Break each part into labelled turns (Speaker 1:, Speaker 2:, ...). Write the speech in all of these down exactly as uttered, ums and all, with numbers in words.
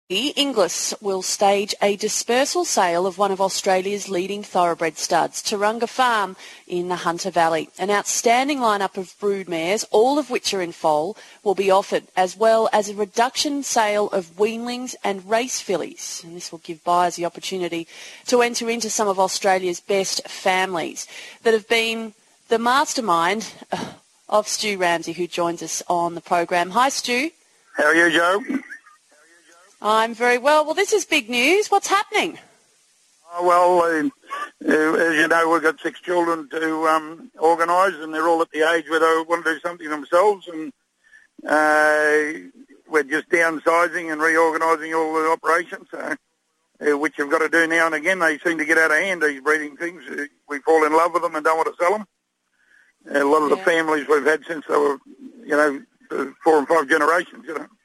Speaker 1: Inglis will stage a dispersal sale of one of Australia's leading thoroughbred studs, Tauranga Farm in the Hunter Valley. An outstanding lineup of brood mares, all of which are in foal, will be offered, as well as a reduction sale of weanlings and race fillies. And this will give buyers the opportunity to enter into some of Australia's best families that have been the mastermind of Stu Ramsey, who joins us on the program. Hi, Stu.
Speaker 2: How are you, Joe?
Speaker 1: I'm very well. Well, this is big news. What's happening?
Speaker 2: Oh, well, uh, uh, as you know, we've got six children to um, organise, and they're all at the age where they want to do something themselves, and uh, we're just downsizing and reorganising all the operations, uh, uh, which you've got to do now and again. They seem to get out of hand, these breeding things. Uh, we fall in love with them and don't want to sell them. Uh, a lot of yeah. the families we've had since they were, you know, four and five generations, you know.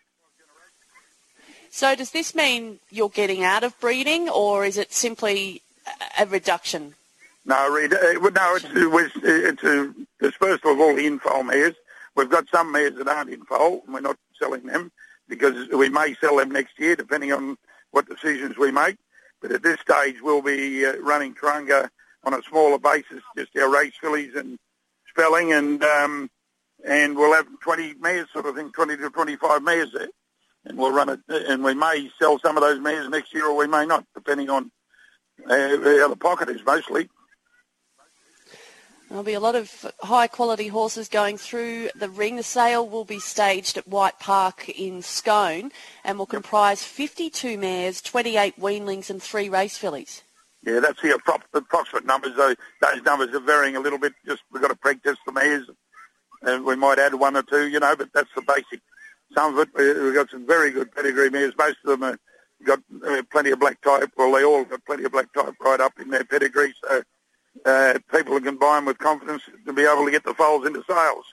Speaker 1: So does this mean you're getting out of breeding, or is it simply a reduction?
Speaker 2: No, no, it's, it's, it's a dispersal of all the in-foal mares. We've got some mares that aren't in foal, and we're not selling them because we may sell them next year, depending on what decisions we make. But at this stage, we'll be uh, running Tauranga on a smaller basis, just our race fillies and spelling, and um, and we'll have twenty mares, sort of thing, twenty to twenty-five mares there. And we'll run it, and we may sell some of those mares next year, or we may not, depending on uh, how the pocket is mostly.
Speaker 1: There'll be a lot of high-quality horses going through the ring. The sale will be staged at White Park in Scone and will comprise fifty-two mares, twenty-eight weanlings and three race fillies.
Speaker 2: Yeah, that's the approximate numbers. Though those numbers are varying a little bit. Just we've got to practice the mares, and we might add one or two, you know, but that's the basic. Some of it, we've got some very good pedigree mares. Most of them have got uh, plenty of black type. Well, they all got plenty of black type right up in their pedigree, so uh, people can buy them with confidence to be able to get the foals into sales.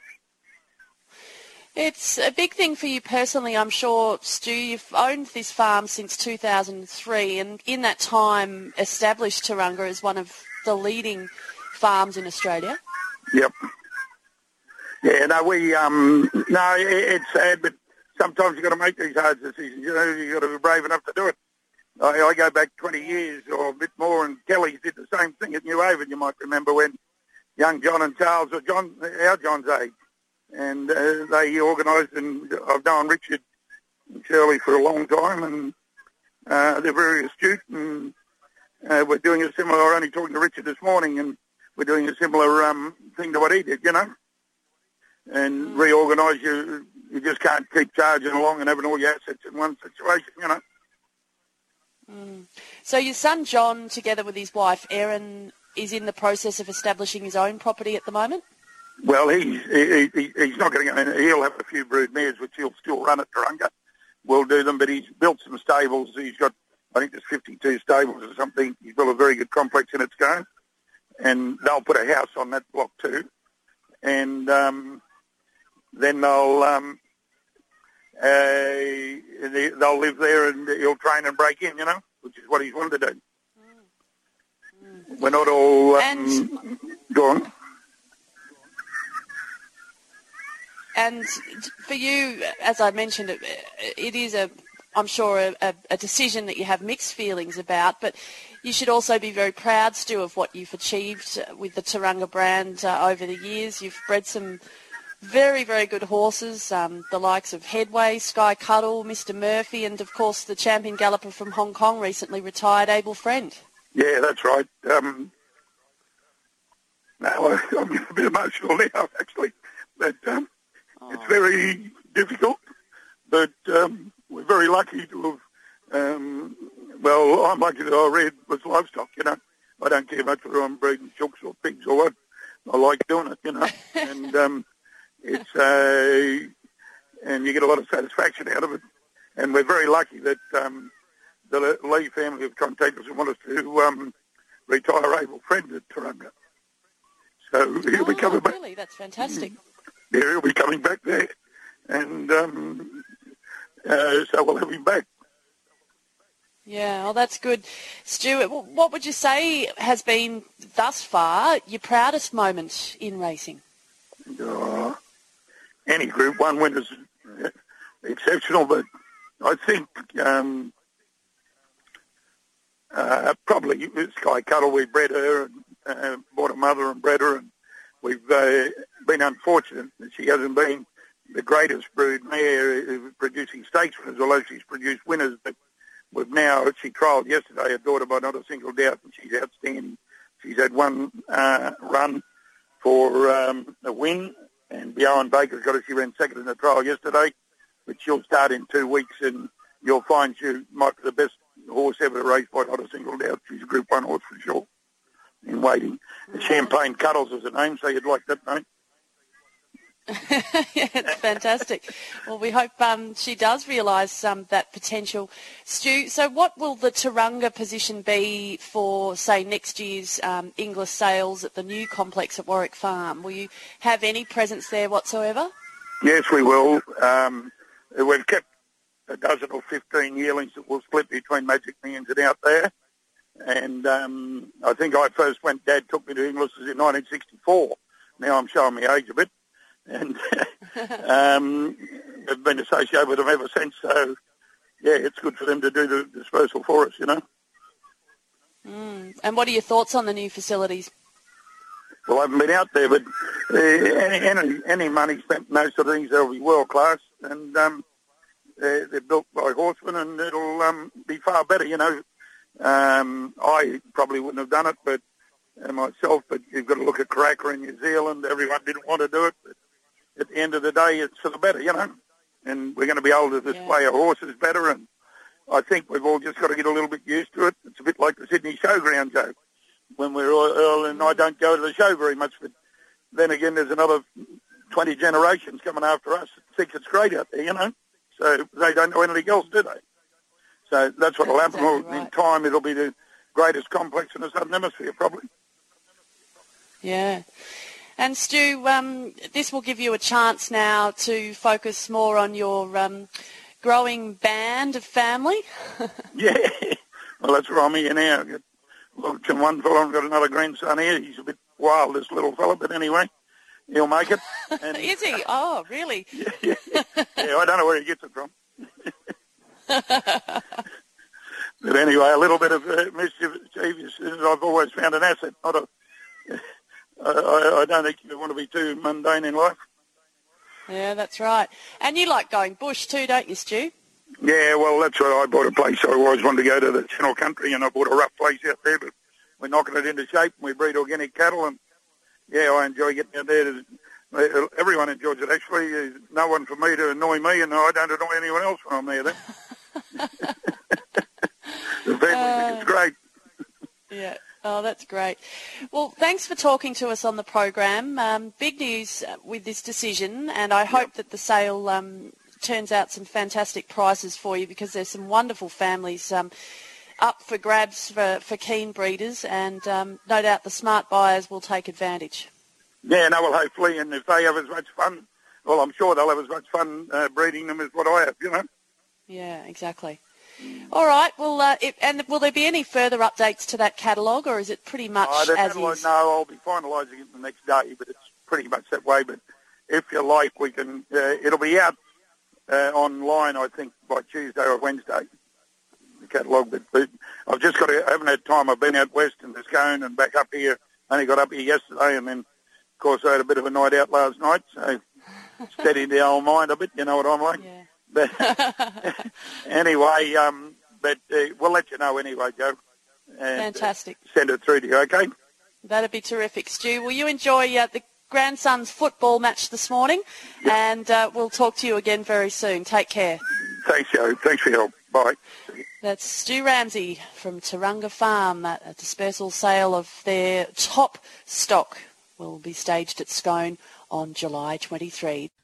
Speaker 1: It's a big thing for you personally, I'm sure, Stu. You've owned this farm since two thousand three, and in that time established Tauranga as one of the leading farms in Australia.
Speaker 2: Yep. Yeah, no, we, um, no, it's sad, but sometimes you've got to make these hard decisions. You know, you've got to be brave enough to do it. I, I go back twenty years or a bit more, and Kelly's did the same thing at New Haven, you might remember, when young John and Charles were John, our John's age. And uh, they organised, and I've known Richard and Shirley for a long time, and uh, they're very astute, and uh, we're doing a similar, I was only talking to Richard this morning, and we're doing a similar um, thing to what he did, you know. And reorganise, you you just can't keep charging along and having all your assets in one situation, you know.
Speaker 1: Mm. So your son John, together with his wife Erin, is in the process of establishing his own property at the moment?
Speaker 2: Well, he's, he, he, he's not going to go in. He'll have a few brood mares, which he'll still run at Tauranga. We'll do them, but he's built some stables. He's got, I think there's fifty-two stables or something. He's built a very good complex in its going. And they'll put a house on that block too. And... um then they'll um, uh, they, they'll live there, and he'll train and break in, you know, which is what he's wanted to do. Mm. Mm. We're not all um,
Speaker 1: and,
Speaker 2: go on.
Speaker 1: And for you, as I mentioned, it, it is a, I'm sure, a, a decision that you have mixed feelings about, but you should also be very proud, Stu, of what you've achieved with the Tauranga brand uh, over the years. You've bred some very, very good horses, um, the likes of Headway, Sky Cuddle, Mister Murphy, and, of course, the champion galloper from Hong Kong, recently retired, Abel Friend.
Speaker 2: Yeah, that's right. Um, now, I'm a bit emotional now, actually. But um, oh. It's very difficult, but um, we're very lucky to have, um, well, I'm lucky that I read with livestock, you know. I don't care much whether I'm breeding chooks or pigs or what. I like doing it, you know. and... Um, It's uh, and you get a lot of satisfaction out of it, and we're very lucky that um, the Lee family have contacted us and want us to um, retire Abel Friend at Tauranga. So he'll
Speaker 1: oh,
Speaker 2: be coming back.
Speaker 1: Really, that's fantastic.
Speaker 2: Yeah, he'll be coming back there, and um, uh, so we'll have him back.
Speaker 1: Yeah, well, that's good. Stuart, what would you say has been thus far your proudest moment in racing?
Speaker 2: Oh, any Group One winner's exceptional, but I think um, uh, probably Sky Cuddle, we bred her, and uh, bought a mother and bred her, and we've uh, been unfortunate that she hasn't been the greatest brood mare uh, producing stakes winners, although she's produced winners. But we've now, she trialled yesterday, her daughter by not a single doubt, and she's outstanding. She's had one uh, run for um, a win, and Bjorn Baker's got her. She ran second in the trial yesterday, but she'll start in two weeks, and you'll find she might be the best horse ever to race by not a single doubt. She's a Group One horse for sure in waiting. The Champagne Cuddles is her name, so you'd like that name.
Speaker 1: Yeah, it's fantastic. Well, we hope um, she does realise um, that potential. Stu, so what will the Taronga position be for, say, next year's um, Inglis sales at the new complex at Warwick Farm? Will you have any presence there whatsoever?
Speaker 2: Yes, we will. Um, we've kept a dozen or fifteen yearlings that will split between Magic Millions and out there. And um, I think I first went, Dad took me to Inglis in nineteen sixty-four. Now I'm showing my age a bit. And um, I've been associated with them ever since. So, yeah, it's good for them to do the dispersal for us, you know.
Speaker 1: Mm. And what are your thoughts on the new facilities?
Speaker 2: Well, I haven't been out there, but uh, any, any any money spent in those sort of things, they'll be world class. And um, they're, they're built by horsemen, and it'll um, be far better, you know. Um, I probably wouldn't have done it, but uh, myself. But you've got to look at Karaka in New Zealand. Everyone didn't want to do it, but at the end of the day, it's for the better, you know. And we're going to be able to display yeah. our horses better. And I think we've all just got to get a little bit used to it. It's a bit like the Sydney Showground, Joe. When we're all early, and I don't go to the show very much, but then again, there's another twenty generations coming after us that think it's great out there, you know. So they don't know anything else, do they? So that's what will happen. Exactly right. In time, it'll be the greatest complex in the Southern Hemisphere, probably.
Speaker 1: Yeah. And Stu, um, this will give you a chance now to focus more on your um, growing band of family.
Speaker 2: Yeah. Well, that's where I'm here now. Look, and one fellow, I've got another grandson here. He's a bit wild, this little fella, but anyway, he'll make it. And
Speaker 1: is he? Oh, really?
Speaker 2: Yeah, yeah. Yeah, I don't know where he gets it from. But anyway, a little bit of uh, mischief, I've always found an asset. Not a, I, I don't think you want to be too mundane in life.
Speaker 1: Yeah, that's right. And you like going bush too, don't you, Stu?
Speaker 2: Yeah, well, that's what I bought a place. I always wanted to go to the Channel Country, and I bought a rough place out there, but we're knocking it into shape, and we breed organic cattle, and, yeah, I enjoy getting out there. To, everyone enjoys it, actually. There's no one for me to annoy me, and I don't annoy anyone else when I'm there then. The family uh, think it's great.
Speaker 1: Yeah. Oh, that's great. Well, thanks for talking to us on the program. Um, big news with this decision, and I hope yep. that the sale um, turns out some fantastic prices for you, because there's some wonderful families um, up for grabs for, for keen breeders, and um, no doubt the smart buyers will take advantage. Yeah,
Speaker 2: no, well, hopefully, and if they have as much fun, well, I'm sure they'll have as much fun uh, breeding them as what I have, you know.
Speaker 1: Yeah, exactly. All right. Well, uh, it, and will there be any further updates to that catalogue, or is it pretty much
Speaker 2: uh,
Speaker 1: as is?
Speaker 2: No, I'll be finalising it the next day, but it's pretty much that way. But if you like, we can. Uh, it'll be out uh, online, I think, by Tuesday or Wednesday. The catalogue, but, but I've just got to. I haven't had time. I've been out west and Scone and back up here. Only got up here yesterday, and then, of course, I had a bit of a night out last night, so steadied the old mind a bit. You know what I'm like.
Speaker 1: Yeah.
Speaker 2: But anyway, um, but uh, we'll let you know anyway, Joe. And,
Speaker 1: Fantastic.
Speaker 2: Uh, send it through to you, okay?
Speaker 1: That'd be terrific, Stu. Will you enjoy uh, the grandson's football match this morning? Yep. And uh, we'll talk to you again very soon. Take care.
Speaker 2: Thanks, Joe. Thanks for your help. Bye.
Speaker 1: That's Stu Ramsey from Taronga Farm. At a dispersal sale of their top stock will be staged at Scone on July twenty-third.